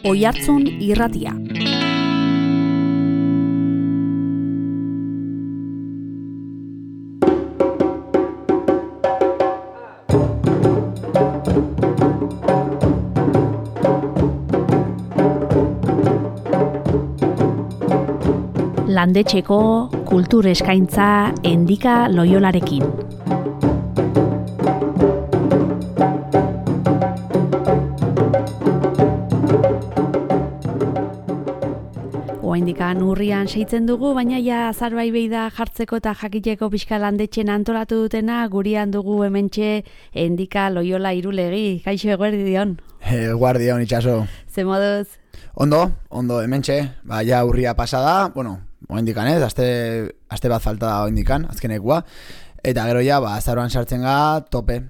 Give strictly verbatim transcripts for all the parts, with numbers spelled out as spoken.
Oihartzun irratia. Landetxeko kultur eskaintza Endika Loiolarekin. Oaindikan urrian seitzen dugu, baina ja azarbai beida jartzeko eta jakiteko pixka landetxen antolatu dutena, gurian dugu hementxe Endika Loiola Irulegi. Kaixo, eguerdion. Eguerdion, itxaso. Ze moduz? Ondo, ondo hementxe, ba, ja urria pasada, bueno, oaindikan ez, aste, aste bat falta da oaindikan, azkenekua, eta gero ja, ba, azaroan sartzen ga, tope,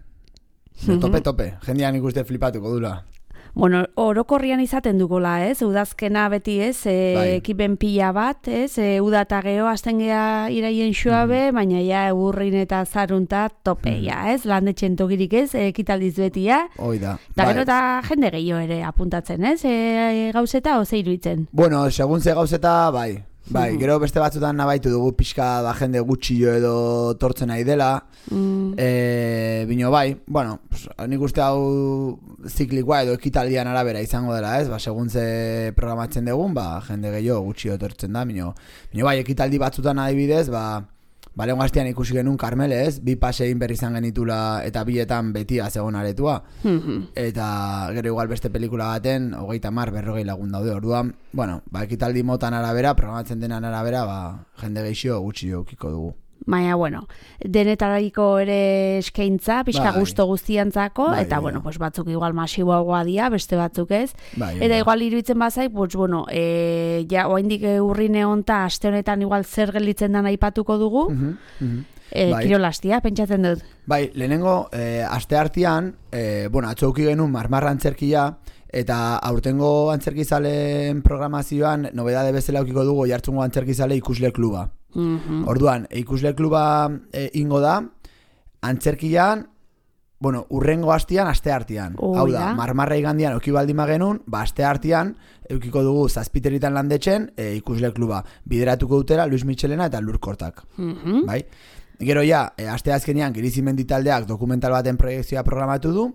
tope, tope, jendean ikuste flipatuko dula. Bueno, orokorrian izaten dugola, ez? Udazkena beti, ez? E, Bai. Ekipen pila bat, ez? E, uda eta geho azten gea iraien suabe, mm-hmm. baina ja urrin eta zarunta tope, mm-hmm. ja, ez? Landetxen tokirik, ez? Ekitaldiz betia. Hoi da. Eta gero eta jende gehiago ere apuntatzen, ez? E, gauzeta, oze iruditzen? Bueno, segun ze gauzeta, bai. Bai, gero beste batzutan nabaitu dugu pixka da jende gutxillo edo tortzen nahi dela. Mm. E, bino bai, bueno, pues, nik uste hau ziklikoa edo ekitaldian arabera izango dela, ez? Ba, segun ze programatzen dugun, ba, jende gehiago gutxillo tortzen da. Bino, bino bai, ekitaldi batzutan adibidez, ba, ba lehen gaztian ikusi genuen Karmele, ez? Bi pase egin berri izan genitula eta bietan betia zegoen aretua. Mm-hmm. Eta gero igual beste pelikula baten, hogeita mar, berrogei lagun daude orduan. Bueno, ba, ekitaldi motan arabera, programatzen denan arabera, ba, jende geixio gutxi ukiko dugu. Baina, bueno, denetariko ere eskaintza, pixka bai. gusto guztiantzako, bai, eta, bai. bueno, pues batzuk igual masiboagoa dia, beste batzuk ez. Bai, eta bai. igual iruditzen bazai, pues, bueno, e, ja, oaindik urrine honta, aste honetan igual zer gelditzen dan aipatuko dugu, Mhm, mhm. e, Bai. kirolastia, pentsatzen dut. Bai, lehenengo, eh, aste artean, eh, bueno, atxauki genuen marmarra antzerkia, eta aurtengo antzerkizaleen programazioan, nobedade bezala aukiko dugu Oihartzungo antzerkizale ikusle kluba. Mm-hmm. Orduan, ikusle kluba e, ingo da, antzerkian, bueno, urrengo hastian, aste artean. Oh, Hau da, ja. marmarra igandian euki baldima genuen, ba, aste artean, eukiko dugu zazpiteritan landetxen e, ikusle kluba. Bideratuko dutela Luis Michelena eta Lurkortak. Mm-hmm. Bai? Gero ja, e, aste azkenean, Girizimendi taldeak dokumental baten proiektzioa programatu du,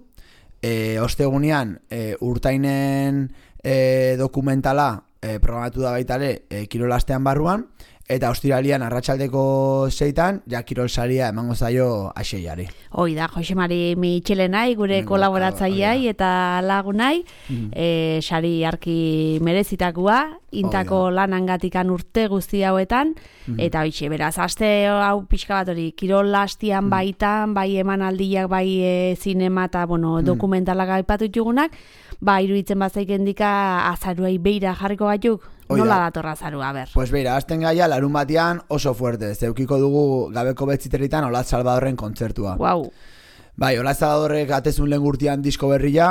e, ostegunean, e, urtainen e, dokumentala e, programatu da baitale e, kirolastean barruan, eta ostiralian arratsaldeko seitan, ja kirol saria emango zaio Aixeiari. Hoi da, Jose Mari Michelena, gure Nengo, kolaboratzaileai eta lagunai, mm. e, sari arki merezitakoa, intako lanangatikan urte guzti hauetan, mm. eta hoitxe, beraz, aste hau pixka bat hori, kirol hastian mm. baitan, bai emanaldiak, bai e, zinema eta, bueno, mm. dokumentalak aipatu ditugunak, ba, iruditzen bazaik endika azaruai beira jarriko gaituk. Nola datorra azarua, ber? Pues beira, azten gaia larun batean oso fuerte. Zeukiko dugu gabeko betziterritan Olatz Salvadorren kontzertua. Wow. Bai, Olatz Salvadorrek atezun lehen urtean disko berria,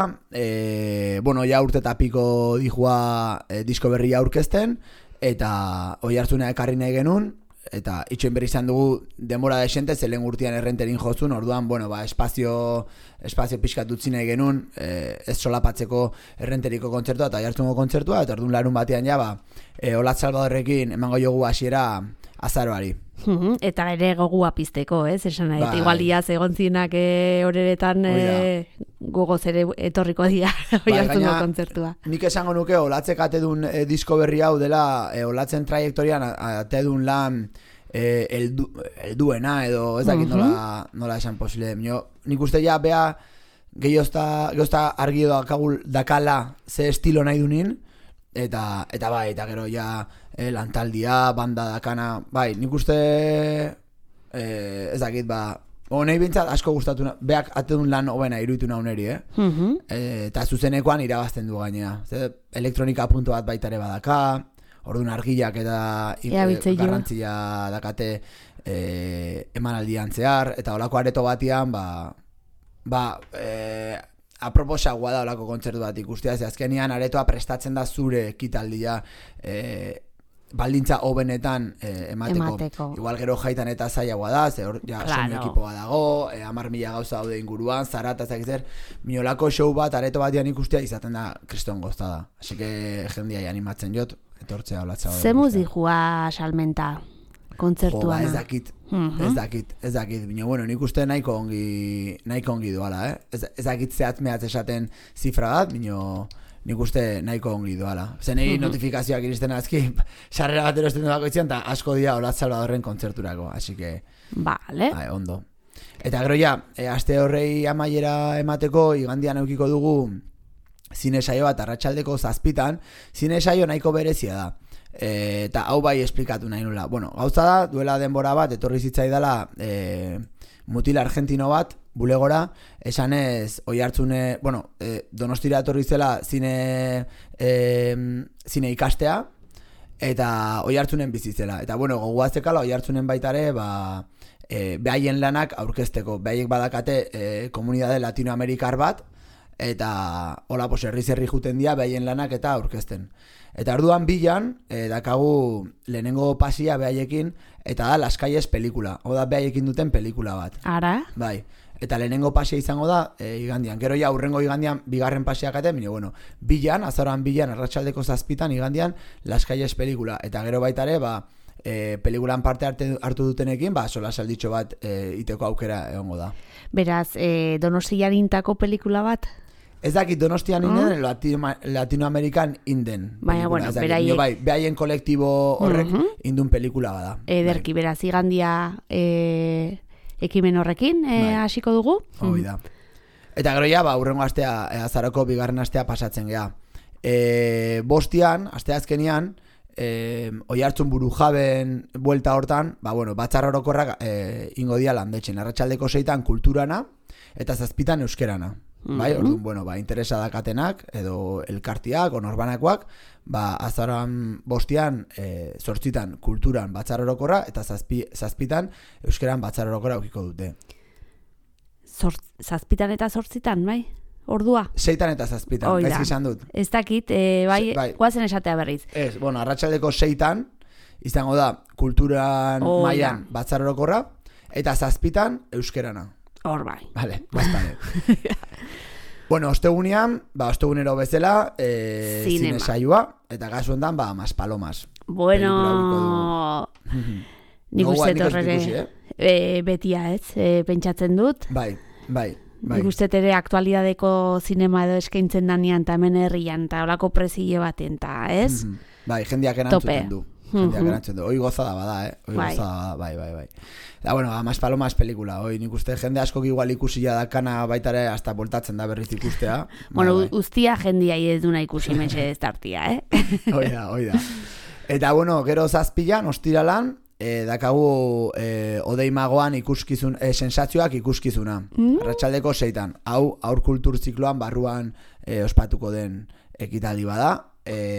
e, bueno, ja urte eta piko dijua e, disko berria aurkezten, eta Oihartzunea ekarri nahi genuen, eta itxoin berri izan dugu denbora desente, ze lehen urtean errenterin jozun, orduan, bueno, ba, espazio, espazio pixkat dutzi nahi genuen, e, ez solapatzeko errenteriko kontzertua eta Oihartzungo kontzertua, eta orduan larun batean ja, ba, e, Olatz Salvadorrekin emango jogu hasiera azaroari. Eta ere gogua pizteko, ez? Esan nahi, Bai. igual iaz egon zinak e, horeretan e, gogoz ere etorriko dira Oihartzungo gaina, kontzertua. Nik esango nuke Olatzek atedun e, disko berri hau dela e, Olatzen trajektorian atedun lan e, eldu, elduena edo ez dakit Uh-huh. nola, nola esan posible. Mio, nik uste ja bea gehiozta argi edo akagul dakala ze estilo nahi dunin, eta, eta bai, eta gero ja e, lantaldia, banda dakana, bai, nik uste e, ez dakit, ba, honei bintzat asko gustatu, beak atedun lan hobena iruditu nauneri, eh? Uh-huh. E, eta zuzenekoan irabazten du gainea. Zer, elektronika puntu bat baitare badaka, orduan argilak eta e, garrantzia dakate e, emanaldian zehar, eta olako areto batian, ba, ba e, aproposagoa da olako kontzertu bat ikustea, ze azkenian aretoa prestatzen da zure ekitaldia, e, baldintza hobenetan eh, emateko. Emateko. Igual gero jaitan eta zailagoa da, ze hor ja Claro. soinu ekipoa dago, eh, hamar mila gauza daude inguruan, zarata zakizer, minolako show bat areto batean ikustea izaten da kriston goztada. Así que jendia animatzen jot, etortzea olatza. Ze muzikua salmenta Jo, ba, kontzertuana. ez dakit, Mhm. ez dakit, ez dakit, baina bueno, nik uste nahiko ongi, nahiko ongi doala, eh? Ez, ez dakit zehatz mehatz esaten zifra bat, baina nik uste nahiko ongi doala. Zenei notifikazioak iristen azki, sarrera bat erosten duako itzian, eta asko dira Olatz Salvadorren kontzerturako, así que, Vale. bai, ondo. Eta gero ja, e, aste horrei amaiera emateko, igandian eukiko dugu zine saio bat arratsaldeko zazpitan, zine saio nahiko berezia da. E, eta hau bai esplikatu nahi nula. Bueno, gauza da, duela denbora bat, etorri zitzaidala e, mutil argentino bat, bulegora, esanez, oi hartzune, bueno, e, Donostira etorri zela zine, e, zine ikastea, eta oi hartzunen bizitzela. Eta bueno, goguazekala oi hartzunen baitare, ba, e, behaien lanak aurkezteko. Behaiek badakate e, komunidade latinoamerikar bat, eta hola, pues, herri-zerri juten dira behaien lanak eta aurkezten. Eta orduan bilan, e, dakagu lehenengo pasia behaiekin, eta da Las Calles pelikula. Hau da behaiekin duten pelikula bat. Ara? Bai. Eta lehenengo pasia izango da e, igandian. Gero ja aurrengo igandian bigarren pasiak ate, baina bueno, bilan, azaroan bilan, arratsaldeko zazpitan igandian Las Calles pelikula. Eta gero baitare, ba, e, pelikulan parte arte, hartu dutenekin, ba, sola salditxo bat e, iteko aukera egongo da. Beraz, eh, Donostian intako pelikula bat? Ez dakit Donostian inden, Latino, Latinoamerikan inden. Baina, bueno, ez dakit, beraiek- nio bai, behaien kolektibo horrek Mhm. indun pelikula bada. Ederki, beraz, igandia eh, ekimen horrekin eh, Bai. hasiko dugu? Bai, hoi da. Eta gero ja, ba, urrengo astea, e, azaroko bigarren astea pasatzen gea. E, bostian, aste azkenian, e, oi hartzun buru jaben buelta hortan, ba, bueno, batzar orokorrak e, ingo dia landetxen. Arratsaldeko seitan kulturana, eta zazpitan euskerana. Bai, orduan, bueno, ba, interesa dakatenak, edo elkartiak, o norbanakoak, ba, azaroan bostian, e, zortzitan kulturan batzar orokorra, eta zazpi, zazpitan euskeran batzar orokorra aukiko dute. Zor, zazpitan eta zortzitan, bai? Ordua? Seitan eta zazpitan, Hoi da. gaizki izan dut. Ez dakit, eh, bai, Se- bai. guazen esatea berriz. Ez, bueno, arratsaldeko seitan, izango da, kulturan Hoi da. mailan batzar orokorra, eta zazpitan euskerana. Hor bai. Vale, bastane. Bueno, ostegunean, ba, ostegunero bezala, e, Zinema. zine saioa, eta gazu hondan, ba, Maspalomas. Bueno, nik Gogoa, uste nik ez dut horrere ikusi, eh? eh, betia ez, eh, pentsatzen dut. Bai, bai, bai. Nik uste ere aktualidadeko zinema edo eskaintzen danean, eta hemen herrian, eta olako prezile baten, eta ez? Mhm. Bai, jendeak Tope. erantzuten du. Jendeak Mhm. erantzuten du. Hoi gozada bada, eh? Hoi Bai. gozada bada, bai, bai, bai. Da, bueno, Mas Palomas pelikula. Hoi, nik uste jende askok igual ikusia dakana baitare hasta voltatzen da berriz ikustea. Bueno, Bai, bai. guztia jendia ez duna ikusi metxe ez tartia, eh? Hoi da, hoi da. Eta, bueno, gero zazpilan, ostiralan, e, dakagu e, odeimagoan ikuskizun, e, sensazioak ikuskizuna. Mm. Arratsaldeko seitan. Hau, aur kultur zikloan barruan e, ospatuko den ekitaldi bada.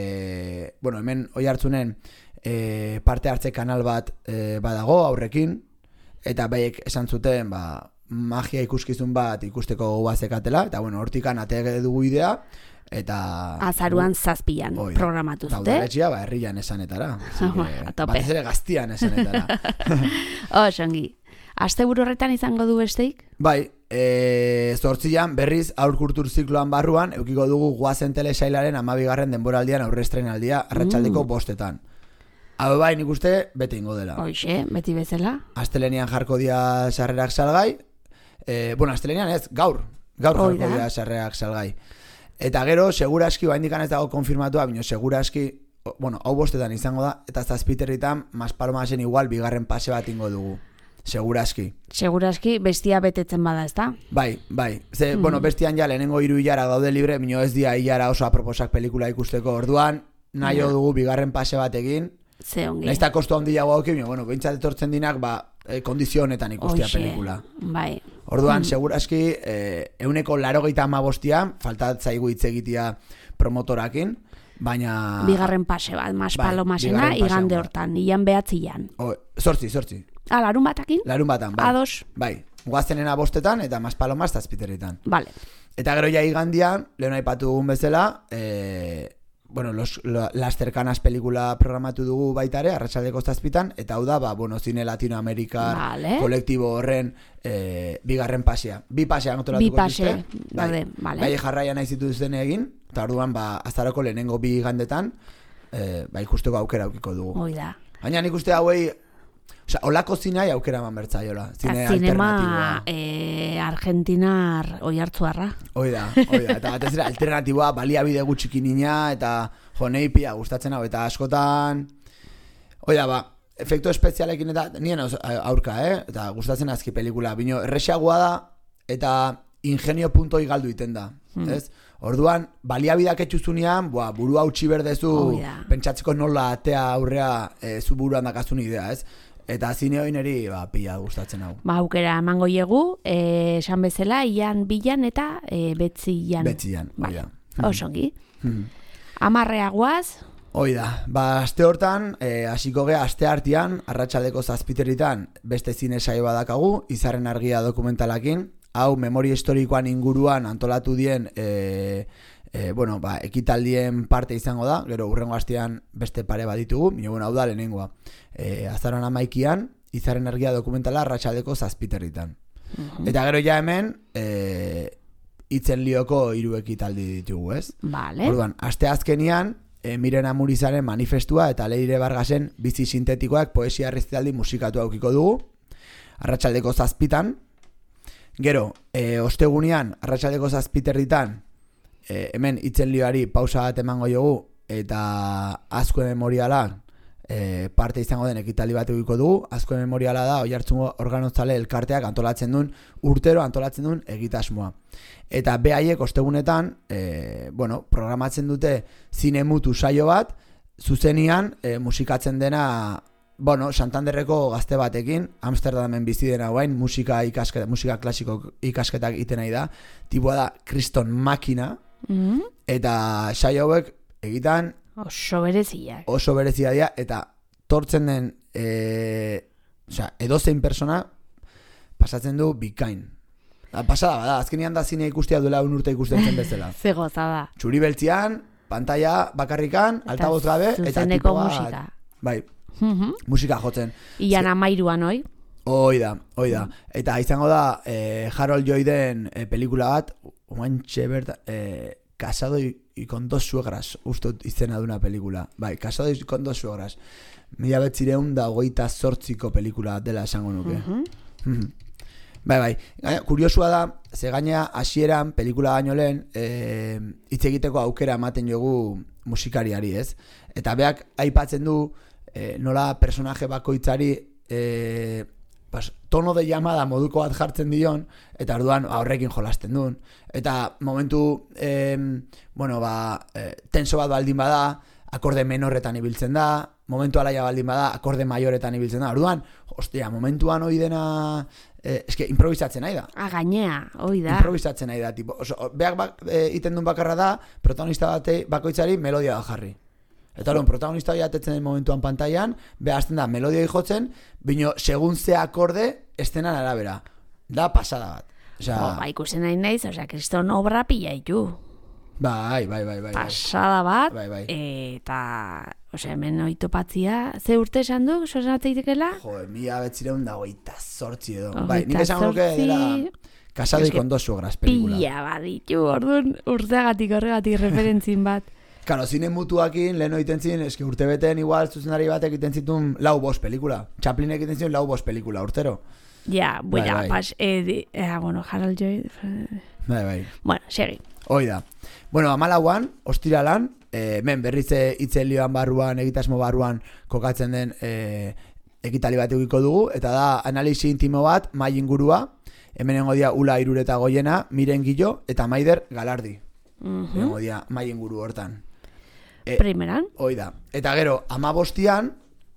E, bueno, hemen oi hartzunen e, parte hartze kanal bat e, badago aurrekin, eta baiek esan zuten, ba, magia ikuskizun bat ikusteko goazekatela, eta bueno, hortikan ate dugu idea, eta... Azaruan zazpian Hoi da. programatu Eta zute. udaletxea, ba, herrian esanetara. Así que, A tope. batez ere gaztian esanetara. Oh, songi. Asteburu horretan izango du besteik? Bai, e, zortzian berriz aur kultur zikloan barruan eukiko dugu Goazen telesailaren amabigarren denboraldian aurrestrenaldia arratsaldeko Mm. bostetan. Hau bai, nik uste bete ingo dela. Hoxe, beti bezala. Astelenian jarko dia sarrerak salgai. E, bueno, astelenian ez, gaur. Gaur Hoi jarko da. dia sarrerak salgai. Eta gero, seguraski, baindik ez dago konfirmatua, baina seguraski, o- bueno, hau bostetan izango da, eta zazpiterritan Maspalomasen igual bigarren pase bat ingo dugu. Seguraski. Seguraski bestia betetzen bada, ezta? Bai, bai. Ze, bueno, bestian ja lehenengo hiru hilara daude libre, bino ez dia hilara oso aproposak pelikula ikusteko. Orduan, nahi Ja. dugu bigarren pase bat egin. Ze ongi. Nahiz eta kostu handiago hauki, bino, bueno, behintzat etortzen dinak, ba, e, kondizionetan ikustea Hoxe, pelikula. Bai. Orduan, seguraski, e, euneko larogeita amabostia, faltat zaigu hitz egitea promotorakin, baina... Bigarren pase bat, Maspalomasena, bigarren pase igande bat. hortan, ian behatzian. O, sortzi, sortzi. Ah, larun batakin? Larun batan, bai. Ados. Bai, guazenena bostetan eta Maspalomas zazpiterritan. Vale. Eta gero ja igandian, lehen aipatu dugun bezala, e, bueno, los, la, las cercanas pelikula programatu dugu baita ere, arratsaldeko zazpitan, eta hau da, ba, bueno, zine latinoamerikar vale. kolektibo horren e, bigarren pasea. Bi pasea antolatuko dituzte. Bi pase, daude, vale. Bai, jarraia nahi zituzten egin, eta orduan, ba, azaroko lehenengo bi gandetan, e, ba, ikusteko aukera aukiko dugu. Hoi da. Baina nik uste hauei, osea, olako zinai aukera eman bertzaiola. Zine Zinema alternatiboa. eh, argentinar oihartzuarra. Hoi da, hoi da. Eta batez ere alternatiboa, baliabide gutxiki nina, eta jo, nei pia gustatzen hau, eta askotan, hoi da, ba, efektu espezialekin eta nien aurka, eh? Eta gustatzen azki pelikula. Bino, errexiagoa da, eta ingenio puntoi galdu iten da, hmm. ez? Orduan, baliabideak etxuzunean, boa, burua utxi berdezu, oh, yeah. pentsatzeko nola atea aurrea e, zu buruan dakazun idea, ez? Eta zine hori niri, ba, pila gustatzen hau. Ba, aukera emango iegu, eh, esan bezala, ian bilan eta eh, betzian. Betzian, hoi da. Osongi. Amarrea guaz. Hoi da, ba, aste hortan, eh, hasiko gea aste hartian, arratsaldeko zazpiteritan, beste zine saio badakagu, Izarren argia dokumentalakin, hau memoria historikoan inguruan antolatu dien e, e, bueno, ba, ekitaldien parte izango da, gero urrengo astean beste pare baditugu, baina bueno, hau da lehenengoa. E, azaroan amaikian, Izarren argia dokumentala arratsaldeko zazpiterritan. Uh-huh. Eta gero ja hemen, e, itzen lioko hiru ekitaldi ditugu, ez? Vale. Orduan, aste azkenian, e, Miren Amurizaren manifestua eta Leire Bargasen bizi sintetikoak poesia errezitaldi musikatu aukiko dugu, arratsaldeko zazpitan. Gero, e, ostegunean, arratsaldeko zazpiterritan, e, hemen itzen lioari pausa bat emango jogu, eta Azkue Memoriala e, parte izango den ekitaldi bat egiko dugu. Azkue Memoriala da, Oiartzungo organozale elkarteak antolatzen duen, urtero antolatzen duen egitasmoa. Eta behaiek ostegunetan, e, bueno, programatzen dute zine mutu saio bat, zuzenian e, musikatzen dena, bueno, Santanderreko gazte batekin, Amsterdamen bizi dena guain, musika ikasketa, musika klasiko ikasketak iten nahi da, tipua da kriston makina, mm-hmm. eta saio hauek egitan oso bereziak. Oso berezia dira, eta tortzen den e, osea, edozein persona pasatzen du bikain. Da, pasada bada, azkenean da zinea ikustia duela un urte ikusten zen bezala. Ze goza da. Txuri beltzian, pantalla bakarrikan, altavoz gabe, eta tipo bat, musika. Bai, Mm-hmm. musika jotzen. Ian amairuan, oi? Hoi da, hoi da. Eta izango da eh, Harold Lloyden eh, pelikula bat, oantxe berda, eh, Casado y, y con dos suegras, ustot izena duna pelikula. Bai, Casado y con dos suegras. Mila betzireun da hogeita zortziko pelikula dela esango nuke. Mm-hmm. Mm-hmm. Bai, bai. Gaina, kuriosua da, ze gaina hasieran pelikula baino lehen eh, hitz egiteko aukera ematen jogu musikariari, ez? Eta beak aipatzen du Eh, nola personaje bakoitzari eh, pas, tono de llamada moduko bat jartzen dion, eta orduan horrekin jolasten duen. Eta momentu eh, bueno, ba, eh, tenso bat baldin bada, akorde menorretan ibiltzen da, momentu alaia baldin bada, akorde maioretan ibiltzen da. Orduan, hostia, momentuan hoi dena eh, eske improvisatzen nahi da. A gainea, hoi da. Improvisatzen nahi da, tipo, oso, beak bak, e, iten duen bakarra da, protagonista bate bakoitzari melodia da jarri. Eta hori, protagonista hori atetzen den momentuan pantailan, behazten da melodioi jotzen, bino segun ze akorde estenan arabera. Da pasada bat. Osea, oh, ba, ikusen nahi naiz, osea, kriston obra pila itu. Bai, bai, bai, bai. Pasada bat, bai, bai. Eta, osea, hemen oitopatzia, ze urte esan du, sozen ateitekela? Jo, mila betzireun da goita sortzi edo. Bai, nik esan nuke dela Casado y con dos suegras pelikula. Pila bat ditu, orduan urteagatik horregatik referentzin bat. Karo, zine mutuakin, lehen oiten zin, eski urte beten igual zuzendari batek egiten zituen lau bost pelikula. Chaplin egiten zituen lau bost pelikula, urtero. Ja, buena, bai, bai. Pas, eh, eh, bueno, Harold Lloyd. Bai, bai. Bueno, segi. Hoi da. Bueno, amalauan, ostiralan, eh, men berrize itzelioan barruan, egitasmo barruan kokatzen den eh, ekitali bat egiko dugu, eta da analisi intimo bat, mai ingurua, hemenengo dia Ula Irureta Goiena, Miren Gillo, eta Maider Galardi. Mm-hmm. Hemenengo dia mai inguru hortan. E, Primeran. Hoi da. Eta gero, amabostian,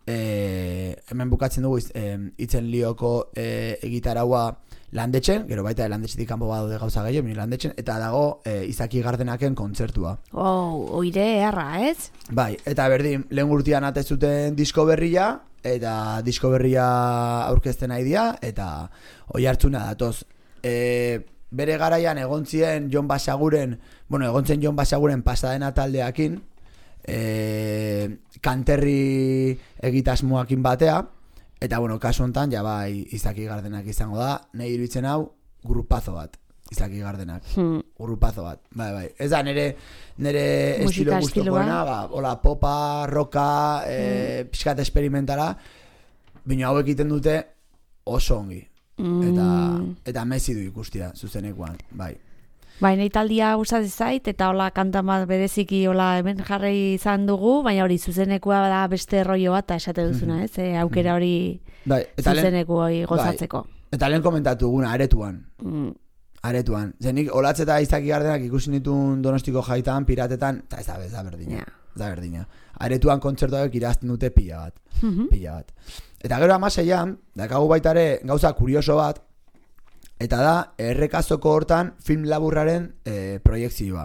e, hemen bukatzen dugu e, itzen lioko e, egitaraua landetxen, gero baita landetxetik kanpo badaude gauza gehiago, landetxen, eta dago e, Izaki Gardenaken kontzertua. Oh, oire erra, ez? Bai, eta berdin, lehen urtean atezuten disko berria, eta disko berria aurkezten nahi dia, eta oi hartzuna datoz. E, bere garaian egontzien Jon Basaguren, bueno, egontzen Jon Basaguren pasadena taldeakin, e, kanterri egitasmoakin batea, eta bueno, kasu honetan, ja bai, Izaki Gardenak izango da, nahi iruditzen hau, grupazo bat. Izaki Gardenak, hmm. grupazo bat, bai, bai. Ez da, nire, nire estilo guztokoena, ba, hola, popa, roka, e, hmm. pixkat experimentala, bino hau egiten dute oso ongi. Hmm. Eta, eta mezi du ikustia, zuzenekoan, bai. Bai, nahi taldia gustatzen zait, eta hola kantan bat bereziki hola hemen jarri izan dugu, baina hori zuzenekoa da beste rollo bat, esate duzuna, ez? E, aukera hori bai, zuzeneko hori gozatzeko. Bai. Eta lehen komentatu guna, aretuan. Mm. Aretuan. Zenik, Olatz eta Izaki Gardenak ikusi nituen Donostiko jaitan, piratetan, eta ez da, ez da berdina. Yeah. Ez da berdina. Aretuan kontzertuak irazten dute pila bat. Mm-hmm. Pila bat. Eta gero amaseian, dakagu baita ere gauza kurioso bat, eta da, errekazoko hortan film laburraren e, proiektzioa.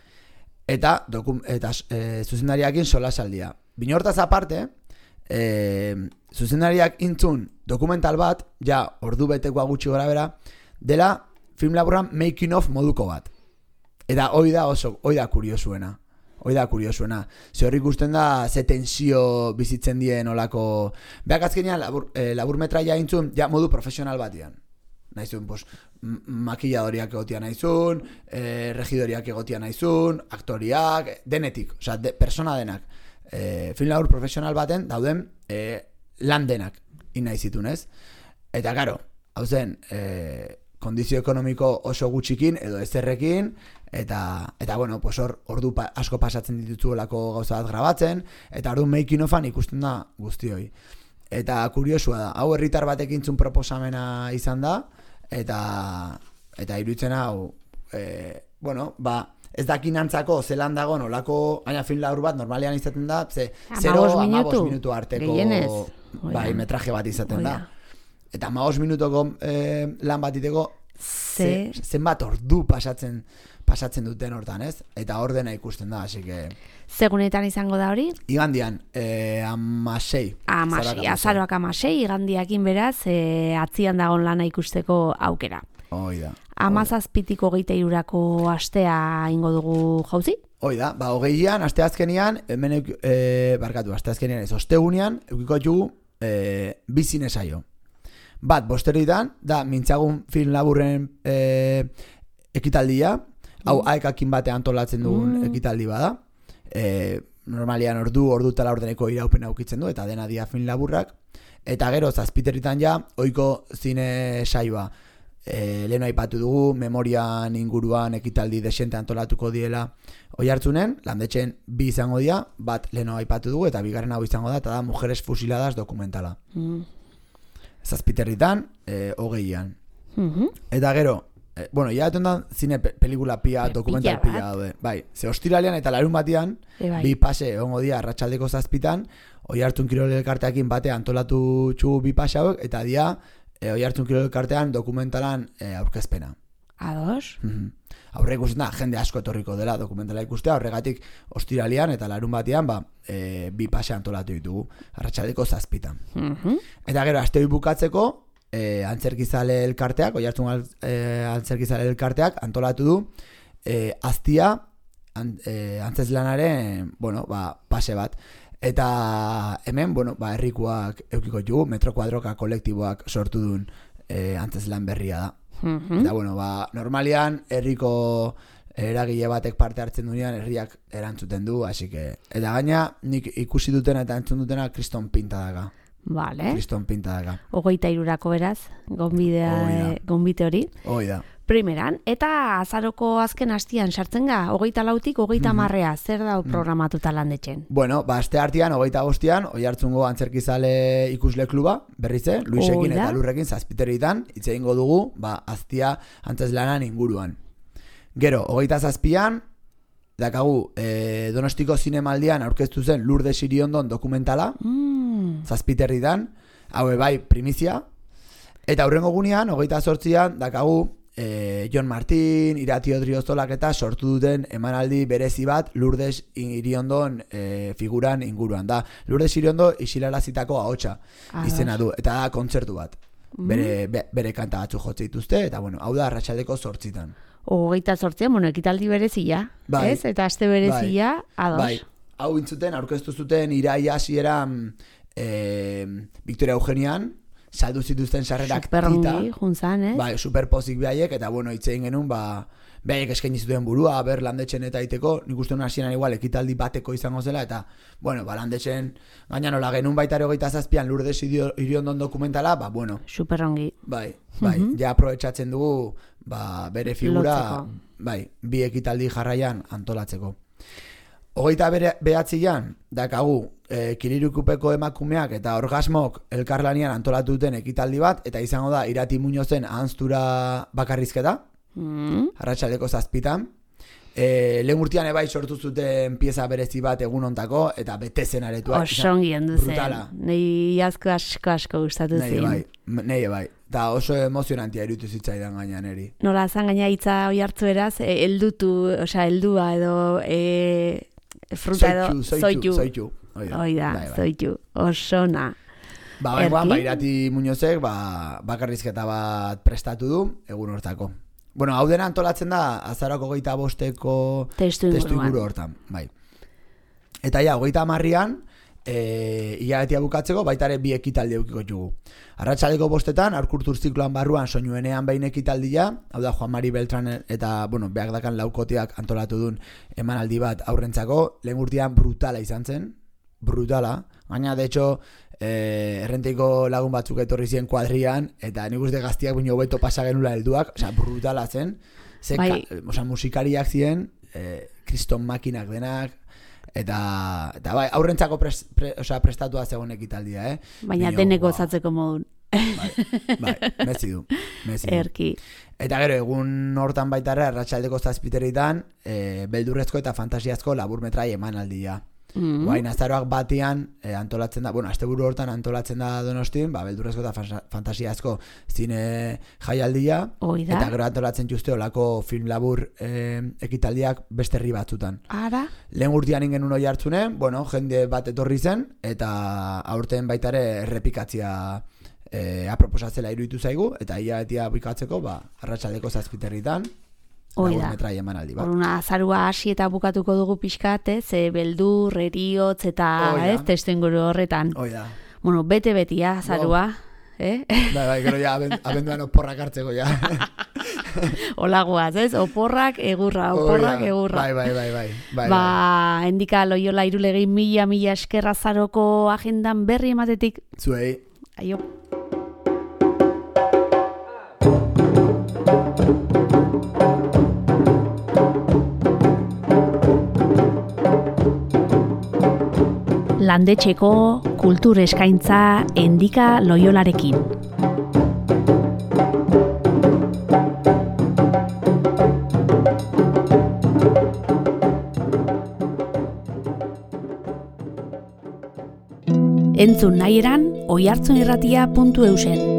Eta, dokum, eta e, zuzendariakin solasaldia. Bino hortaz aparte, e, zuzendariak intzun dokumental bat, ja, ordu betekoa gutxi gora bera, dela film laburran making of moduko bat. Eta hoi da oso, hoi da kuriosuena. Hoi da kuriosuena. Ze horri ikusten da ze tensio bizitzen dien olako... Beak azkenean labur, eh, labur metraia intzun, ja modu profesional batian. Naizun, pues, makilladoriak egotia naizun, eh, regidoriak egotia naizun, aktoriak, denetik, osea, de, persona denak. Eh, film labur profesional baten dauden eh, lan denak inaizitun, ez? Eta, karo, hau zen, eh, kondizio ekonomiko oso gutxikin edo ezerrekin, eta, eta bueno, pues hor, ordu pa, asko pasatzen dituzuelako gauza bat grabatzen, eta ordu making ofan ikusten da guztioi. Eta kuriosua da, hau herritar batekin zun proposamena izan da, eta eta iruditzen hau, e, bueno, ba, ez dakin antzako zelan dago nolako, baina film labur bat normalean izaten da, ze zero amabos minutu arteko bai, metraje bat izaten Oia. Da. Eta maos minutoko eh, lan bat iteko ze, zenbat ordu pasatzen pasatzen duten hortan, ez? Eta ordena ikusten da, hasi que... Segunetan izango da hori? Igandian, eh, amasei. Amasei, azaroak amasei, igandiakin beraz, eh, atzian dagon lana ikusteko aukera. Hoi da. Amazazpitiko geite irurako astea ingo dugu jauzi? Hoi da, ba, hogeian, aste azkenian, hemen, eh, barkatu, aste azkenian ez, ostegunean, eukiko jugu, eh, bizine saio. Bat, bosteritan, da, mintzagun film laburren e, ekitaldia, hau mm. aekakin batean antolatzen dugun mm. ekitaldi bada. E, normalian ordu, ordu tala ordeneko iraupen aukitzen du, eta dena dia film laburrak. Eta gero, zazpiteritan ja, oiko zine saioa. E, leheno aipatu dugu, memorian inguruan ekitaldi desente antolatuko diela oi hartzunen, landetxen bi izango dia, bat leheno aipatu dugu, eta bigarren hau izango da, eta da, Mujeres Fusiladas dokumentala. Mm. Zazpiterritan, eh, hogeian. Mm-hmm. Eta gero, eh, bueno, ya atendan zine pe pelikula pia, dokumental pia daude. Bai, ze ostiralean eta larun batean, e, bai. Bi pase egongo dia arratsaldeko zazpitan, oi hartzun kirol elkarteakin batean antolatu txu bi pase hauek, eta dia, eh, oi hartzun kirol elkartean dokumentalan eh, aurkezpena. Ados? Mm-hmm. Aurre ikusten da, jende asko etorriko dela dokumentala ikustea, horregatik ostiralean eta larun batean, ba, e, bi pase antolatu ditugu, arratsaldeko zazpitan. Mm-hmm. Eta gero, asteo bukatzeko, e, antzerkizale elkarteak, oi hartzun e, antzerkizale elkarteak antolatu du, e, aztia, an, e, antzeslanaren, bueno, ba, pase bat. Eta hemen, bueno, ba, herrikoak eukiko dugu, Metro Kuadroka kolektiboak sortu duen e, antzeslan berria da. Mm-hmm. Eta, bueno, ba, normalian herriko eragile batek parte hartzen duenean herriak erantzuten du, hasi que... Eta gaina, nik ikusi dutena eta entzun dutena kriston pinta daga. Vale. Kriston pinta daga. Ogoita irurako beraz, gonbite hori. Hoi da. Primeran, eta azaroko azken hastian sartzen ga, hogeita lautik, hogeita marrea, mm-hmm. zer da programatuta landetxen? Bueno, ba, aste hartian, hogeita bostian, oi hartzungo antzerkizale ikusle kluba, berrize, Luisekin eta Lurrekin zazpiteritan, hitz egingo dugu, ba, aztia antzeslanan inguruan. Gero, hogeita zazpian, dakagu, e, Donostiko zinemaldian aurkeztu zen Lourdes Iriondon dokumentala, mm. zazpiterritan, haue bai, primizia, eta aurrengo gunean, hogeita zortzian, dakagu, E, Jon Martin, Irati Odriozolak eta sortu duten emanaldi berezi bat Lourdes Iriondon e, figuran inguruan da. Lourdes Iriondo isilarazitako ahotsa izena du, eta da kontzertu bat. Mm. Bere, be, bere kanta batzu jotze dituzte, eta bueno, hau da arratsaldeko zortzitan. Hogeita zortzian, bueno, ekitaldi berezia, bai, ez? Eta aste berezia, bai, ados. Bai, hau intzuten, aurkeztu zuten iraia hasieran e, Victoria Eugenian, saldu zituzten sarrerak tita. Superongi, juntzan, ez? Bai, superpozik behaiek, eta bueno, itzein genuen, ba, behaiek eskaini zuten burua, ber landetxen eta iteko, nik uste hona hasieran igual ekitaldi bateko izango zela, eta, bueno, ba, landetxen, gaina nola genuen baita ere hogeita zazpian Lourdes Iriondon dokumentala, ba, bueno. Superongi. Bai, bai, mm-hmm. ja aprobetxatzen dugu, ba, bere figura, lotzeko. Bai, bi ekitaldi jarraian antolatzeko. Hogeita behatzian, dakagu, e, Kirirukupeko emakumeak eta orgasmok elkarlanian antolatu duten ekitaldi bat, eta izango da, Irati Muñozen ahanztura bakarrizketa, mm. arratsaldeko zazpitan. E, lehen urtean ebai sortu zuten pieza berezi bat egun ontako, eta bete zen aretua. Osongi handu zen, nahi asko asko asko gustatu zen. Nahi bai, nahi bai. Eta oso emozionantia irutu zitzaidan gainan eri. Nola, zan gaina hitza oi hartzu eraz, e, eldutu, osea, eldua edo... E... fruta edo zoitu, zoitu. Oida, zoitu, osona. Ba, baingoan, ba, Irati Muñozek, ba, bakarrizketa bat prestatu du, egun hortako. Bueno, hau dena antolatzen da, azarako goita bosteko testu inguru hortan, bai. Eta ja, goita amarrian, e, hilabetia bukatzeko, baitare bi ekitaldi eukiko jugu. Arratsaleko bostetan, Arkurtur zikloan barruan soinuenean behin ekitaldia, hau da Juan Mari Beltran eta, bueno, beak dakan laukoteak antolatu duen emanaldi bat aurrentzako, lehen urtean brutala izan zen, brutala, gaina, de hecho, eh, errenteiko lagun batzuk etorri ziren kuadrian, eta nik uste gaztiak bino hobeto pasa genula helduak, osea, brutala zen, ze, bai. ka, osea, musikariak ziren, eh, kriston makinak denak, Eta, eta bai, aurrentzako pres, pre, osea, prestatua zegoen ekitaldia, eh? Baina deneko zatzeko modun. Bai, bai, mezi du. Mezi du. Erki. Eta gero, egun hortan baitara, arratsaldeko zazpiteritan, e, beldurrezko eta fantasiazko laburmetrai emanaldia. Mm-hmm. Baina azaroak batian e, antolatzen da, bueno, asteburu hortan antolatzen da Donostin, ba, beldurrezko eta fantasiazko zine jaialdia, Oida. Eta gero antolatzen juste olako film labur e, ekitaldiak beste herri batzutan. Ara? Lehen urtean ingen uno jartzunen, bueno, jende bat etorri zen, eta aurten baitare errepikatzia e, aproposatzela iruditu zaigu, eta ia betia buikatzeko, ba, arratsaldeko zazpiterritan, Oida, horuna azarua hasi eta bukatuko dugu pixkat, ze beldur, eriotz eta ez, testu inguru horretan. Oida. Bueno, bete-betia azarua, wow. eh? Bai, bai, gero ja, abenduan oporrak hartzeko ja. Olagoaz, ez? Oporrak egurra, oporrak Oida. egurra. Bai, bai, bai, bai. bai ba, bai. Endika Loiola Irulegei mila, mila eskerra zaroko agendan berri ematetik. Zuei. Aio. Landetxeko kultur eskaintza Endika Loiolarekin. Entzun nahi eran oihartzunirratia puntu eusen.